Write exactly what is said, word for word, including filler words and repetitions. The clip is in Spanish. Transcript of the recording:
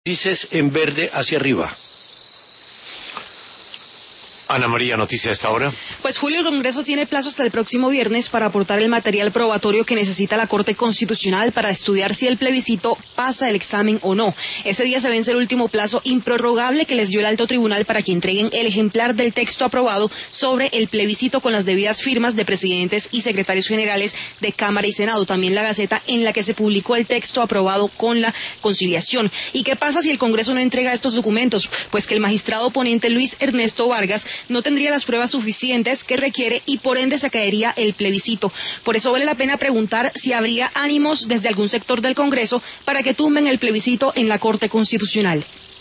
Dices en verde hacia arriba. Ana María, noticia a esta hora. Pues Julio, el Congreso tiene plazo hasta el próximo viernes para aportar el material probatorio que necesita la Corte Constitucional para estudiar si el plebiscito pasa el examen o no. Ese día se vence el último plazo improrrogable que les dio el alto tribunal para que entreguen el ejemplar del texto aprobado sobre el plebiscito con las debidas firmas de presidentes y secretarios generales de Cámara y Senado. También la Gaceta en la que se publicó el texto aprobado con la conciliación. ¿Y qué pasa si el Congreso no entrega estos documentos? Pues que el magistrado ponente Luis Ernesto Vargas no tendría las pruebas suficientes que requiere y por ende se caería el plebiscito. Por eso vale la pena preguntar si habría ánimos desde algún sector del Congreso para que tumben el plebiscito en la Corte Constitucional.